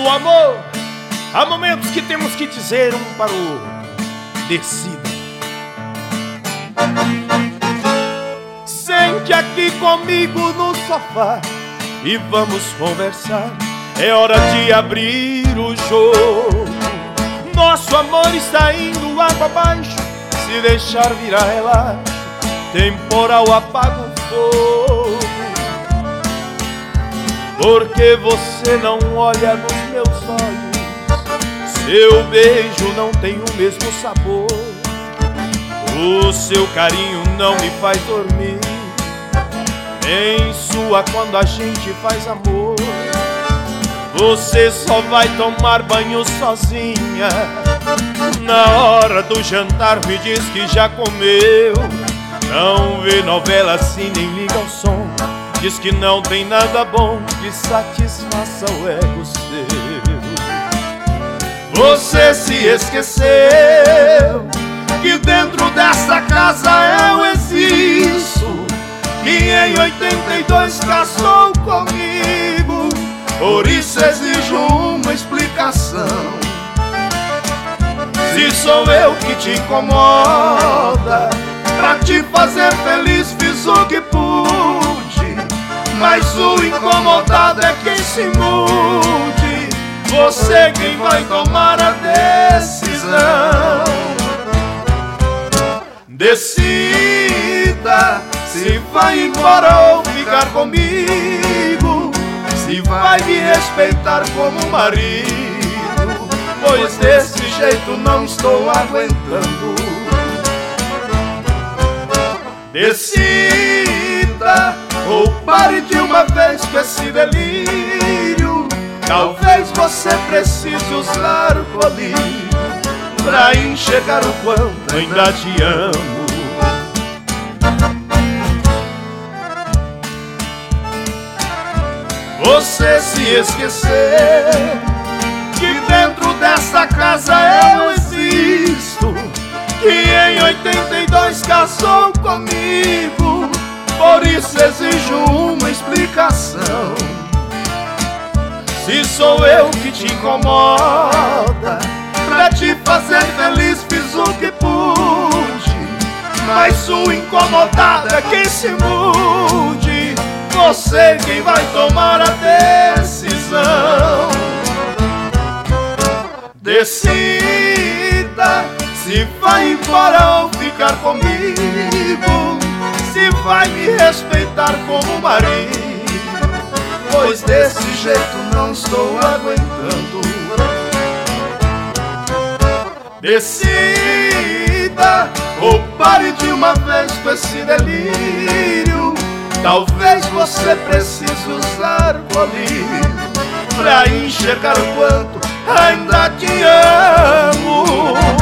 No amor, há momentos que temos que dizer um para o outro: decida. Sente aqui comigo no sofá e vamos conversar. É hora de abrir o jogo. Nosso amor está indo água abaixo. Se deixar virar relaxo, temporal apaga o fogo. Porque você não olha nos meus olhos, seu beijo não tem o mesmo sabor, o seu carinho não me faz dormir, nem sua quando a gente faz amor. Você só vai tomar banho sozinha, na hora do jantar me diz que já comeu. Não vê novela assim nem liga ao som, diz que não tem nada bom que satisfaça o ego seu. Você se esqueceu que dentro dessa casa eu existo, que em 82 casou comigo. Por isso exijo uma explicação. Se sou eu que te incomoda, pra te fazer feliz fiz o que pude, mas o incomodado é quem se mude. Você quem vai tomar a decisão. Decida se vai embora ou ficar comigo, se vai me respeitar como marido, pois desse jeito não estou aguentando. Decida ou pare de uma vez com esse delírio. Talvez você precise usar o colírio pra enxergar o quanto ainda te amo. Você se esqueceu que dentro dessa casa eu existo, que em 82 casou comigo. Por isso exijo uma explicação. Se sou eu que te incomoda, pra te fazer feliz fiz o que pude, mas o incomodado é quem se mude. Você quem vai tomar a decisão. Decida se vai embora ou ficar comigo, se vai me respeitar como marido, pois desse jeito não estou aguentando. Decida ou pare de uma vez com esse delírio. Talvez você precise usar o colírio pra enxergar o quanto ainda te amo.